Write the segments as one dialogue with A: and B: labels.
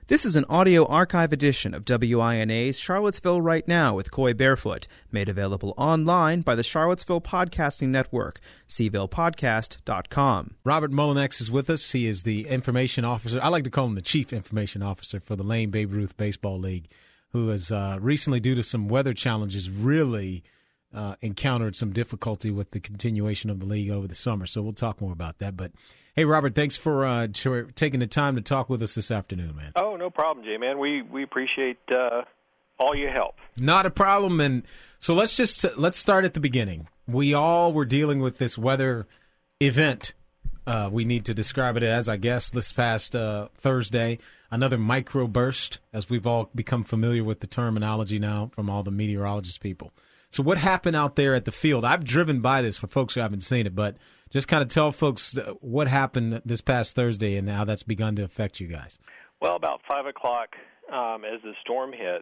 A: This is an audio archive edition of WINA's Charlottesville Right Now with Coy Barefoot, made available online by the Charlottesville Podcasting Network, cvillepodcast.com.
B: Robert Mullinex is with us. He is the information officer. I like to call him the chief information officer for the Lane Babe Ruth Baseball League, who has recently, due to some weather challenges, really encountered some difficulty with the continuation of the league over the summer. So we'll talk more about that. But hey, Robert, thanks for taking the time to talk with us this afternoon, man.
C: Oh, no problem, J-Man. We appreciate all your help.
B: Not a problem. And so let's start at the beginning. We all were dealing with this weather event. We need to describe it as, I guess, this past Thursday, another microburst, as we've all become familiar with the terminology now from all the meteorologist people. So what happened out there at the field? I've driven by this for folks who haven't seen it, but just kind of tell folks what happened this past Thursday and how that's begun to affect you guys.
C: Well, about 5 o'clock as the storm hit,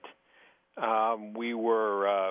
C: we were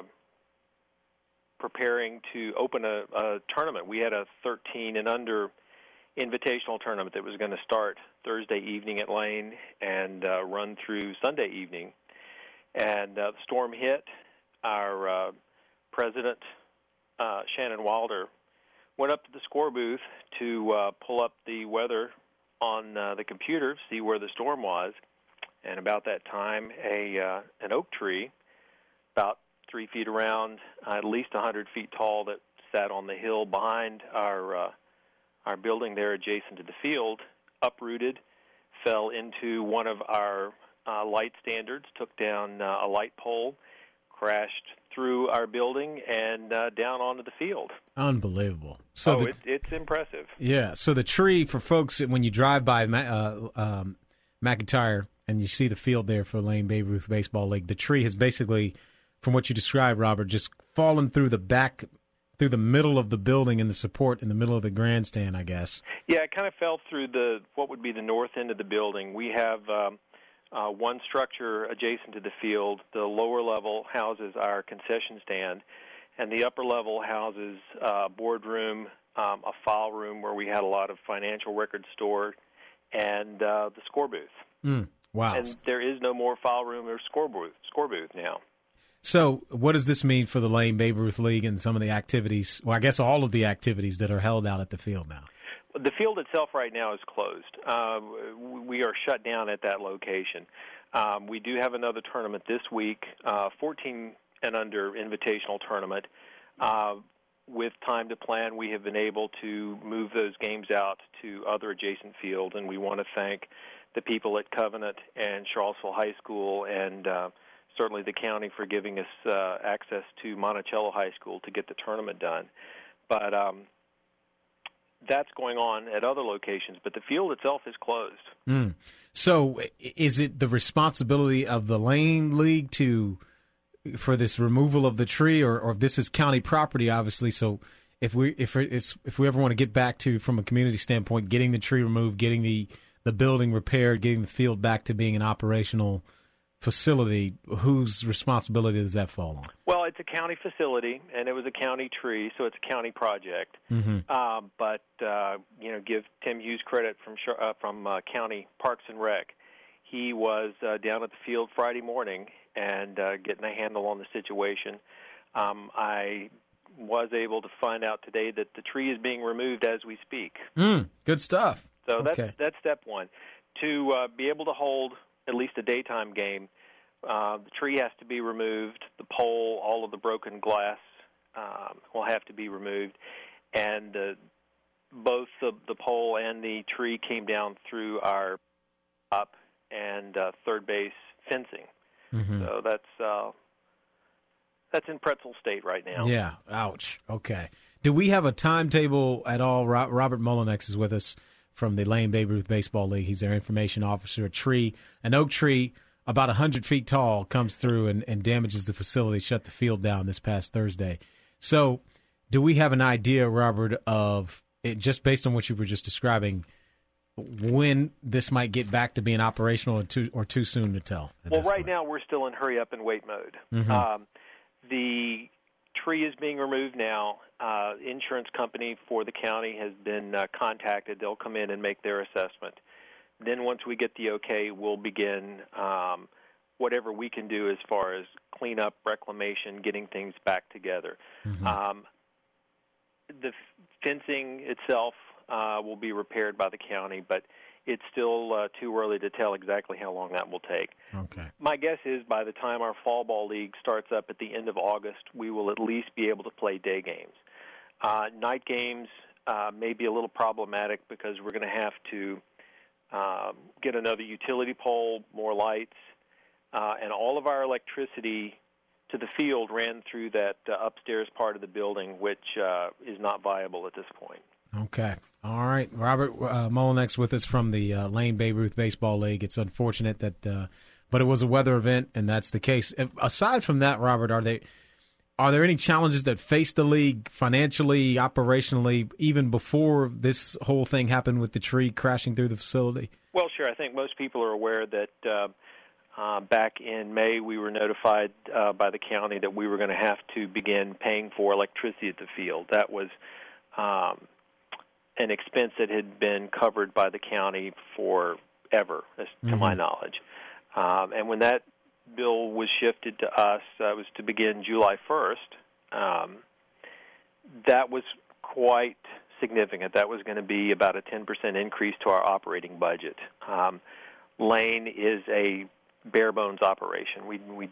C: preparing to open a tournament. We had a 13 and under invitational tournament that was going to start Thursday evening at Lane and run through Sunday evening. And the storm hit. Our president, Shannon Wilder, went up to the score booth to pull up the weather on the computer, see where the storm was. And about that time, an oak tree, about 3 feet around, at least 100 feet tall, that sat on the hill behind our building there adjacent to the field, uprooted, fell into one of our light standards, took down a light pole, crashed through our building and down onto the field.
B: Unbelievable. So
C: it's impressive.
B: Yeah. So the tree, for folks, when you drive by McIntyre and you see the field there for Lane Babe Ruth Baseball League, the tree has basically, from what you described, Robert, just fallen through the middle of the building and the support in the middle of the grandstand, I guess.
C: Yeah, it kind of fell through what would be the north end of the building. We have one structure adjacent to the field. The lower level houses our concession stand, and the upper level houses a boardroom, a file room where we had a lot of financial records stored, and the score booth.
B: Wow.
C: And there is no more file room or score booth now.
B: So what does this mean for the Lane Babe Ruth League and some of the activities, well, I guess all of the activities that are held out at the field now?
C: The field itself right now is closed. We are shut down at that location. We do have another tournament this week, 14 and under invitational tournament. With time to plan, we have been able to move those games out to other adjacent fields, and we want to thank the people at Covenant and Charlottesville High School and certainly the county for giving us access to Monticello High School to get the tournament done. But that's going on at other locations, but the field itself is closed.
B: So is it the responsibility of the Lane League for this removal of the tree, or this is county property, obviously, so if we ever want to get back to, from a community standpoint, getting the tree removed, getting the building repaired, getting the field back to being an operational facility, whose responsibility does that fall on?
C: Well, it's a county facility, and it was a county tree, so it's a county project. But give Tim Hughes credit from County Parks and Rec. He was down at the field Friday morning and getting a handle on the situation. I was able to find out today that the tree is being removed as we speak.
B: Good stuff.
C: So that's step one. To be able to hold at least a daytime game, the tree has to be removed. The pole, all of the broken glass will have to be removed. And both the pole and the tree came down through our top and third base fencing. So that's in pretzel state right now.
B: Yeah, ouch. Okay. Do we have a timetable at all? Robert Mullinex is with us from the Lane Babe Ruth Baseball League. He's their information officer. An oak tree about 100 feet tall comes through and damages the facility, shut the field down this past Thursday. So do we have an idea, Robert, of it, just based on what you were just describing, when this might get back to being operational, or too soon to tell?
C: Well, right now we're still in hurry up and wait mode. The tree is being removed now. Insurance company for the county has been contacted. They'll come in and make their assessment. then once we get the okay, we'll begin whatever we can do as far as cleanup, reclamation, getting things back together. Mm-hmm. The fencing itself will be repaired by the county, but it's still too early to tell exactly how long that will take.
B: Okay.
C: My guess is by the time our fall ball league starts up at the end of August, we will at least be able to play day games. Night games may be a little problematic because we're going to have to get another utility pole, more lights, and all of our electricity to the field ran through that upstairs part of the building, which is not viable at this point.
B: Okay. All right. Robert Molinex with us from the Lane Babe Ruth Baseball League. It's unfortunate that, but it was a weather event, and that's the case. Aside from that, Robert, are there any challenges that face the league financially, operationally, even before this whole thing happened with the tree crashing through the facility?
C: Well, sure. I think most people are aware that back in May we were notified by the county that we were going to have to begin paying for electricity at the field. That was an expense that had been covered by the county forever, to my knowledge. And when that bill was shifted to us, it was to begin July 1st, that was quite significant. That was going to be about a 10% increase to our operating budget. Lane is a bare bones operation. We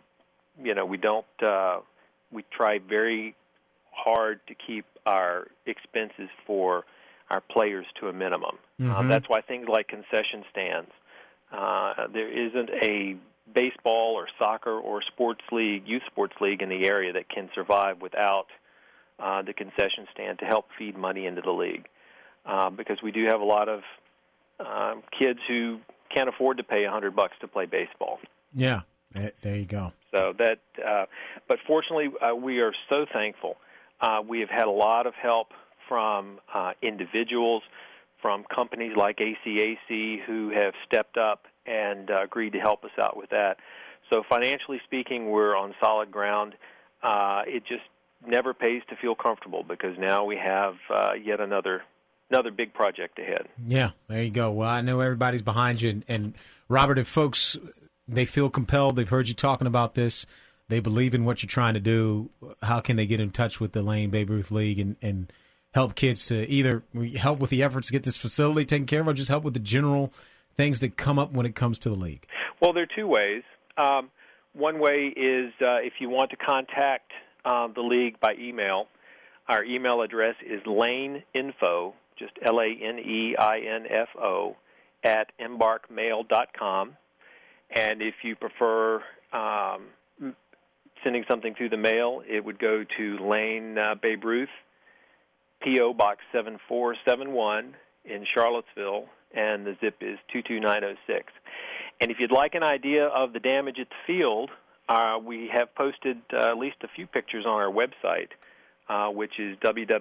C: try very hard to keep our expenses for our players to a minimum. Mm-hmm. That's why things like concession stands. There isn't a baseball or soccer or sports league, youth sports league in the area that can survive without the concession stand to help feed money into the league. Because we do have a lot of kids who can't afford to pay $100 to play baseball.
B: Yeah, there you go.
C: So that, but fortunately, we are so thankful. We have had a lot of help from individuals, from companies like ACAC who have stepped up and agreed to help us out with that. So financially speaking, we're on solid ground. It just never pays to feel comfortable because now we have yet another big project ahead.
B: Yeah, there you go. Well, I know everybody's behind you. And Robert, if folks, they feel compelled, they've heard you talking about this, they believe in what you're trying to do, how can they get in touch with the Lane Babe Ruth League and help kids to either help with the efforts to get this facility taken care of or just help with the general things that come up when it comes to the league? Well,
C: there are two ways. One way is if you want to contact the league by email, our email address is laneinfo, just LANEINFO, at embarkmail.com. And if you prefer sending something through the mail, it would go to Lane Babe Ruth, P.O. Box 7471 in Charlottesville, and the zip is 22906. And if you'd like an idea of the damage at the field, we have posted at least a few pictures on our website, which is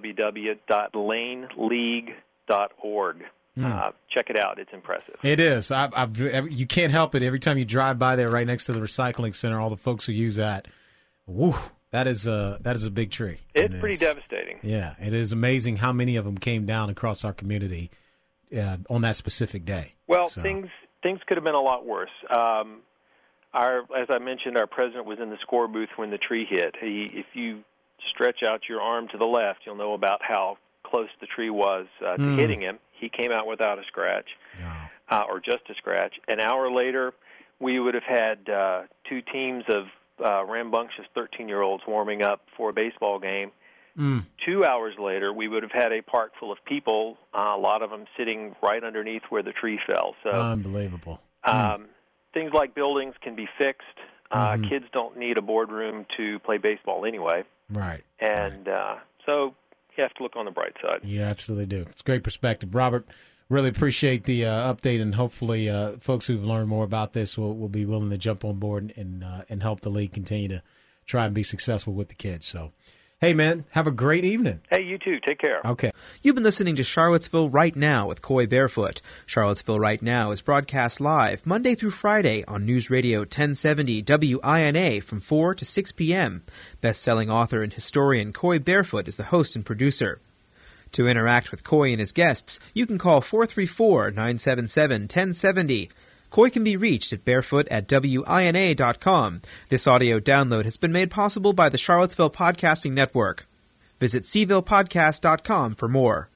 C: www.laneleague.org. Check it out. It's impressive.
B: It is. You can't help it. Every time you drive by there right next to the recycling center, all the folks who use that, woo, that is a big tree.
C: It's pretty devastating.
B: Yeah, it is amazing how many of them came down across our community on that specific day.
C: Well, things could have been a lot worse. As I mentioned, our president was in the score booth when the tree hit. If you stretch out your arm to the left, you'll know about how close the tree was to hitting him. He came out without a scratch, or just a scratch. An hour later, we would have had two teams of rambunctious 13-year-olds warming up for a baseball game. 2 hours later, we would have had a park full of people, a lot of them sitting right underneath where the tree fell. So
B: unbelievable.
C: Things like buildings can be fixed. Kids don't need a boardroom to play baseball anyway.
B: Right.
C: And so you have to look on the bright side.
B: You absolutely do. It's great perspective. Robert, really appreciate the update, and hopefully folks who've learned more about this will be willing to jump on board and help the league continue to try and be successful with the kids. So, hey, man, have a great evening.
C: Hey, you too. Take care.
B: Okay.
A: You've been listening to Charlottesville Right Now with Coy Barefoot. Charlottesville Right Now is broadcast live Monday through Friday on News Radio 1070 WINA from 4 to 6 p.m. Best-selling author and historian Coy Barefoot is the host and producer. To interact with Coy and his guests, you can call 434-977-1070. Coy can be reached at barefoot@wina.com. This audio download has been made possible by the Charlottesville Podcasting Network. Visit cvillepodcast.com for more.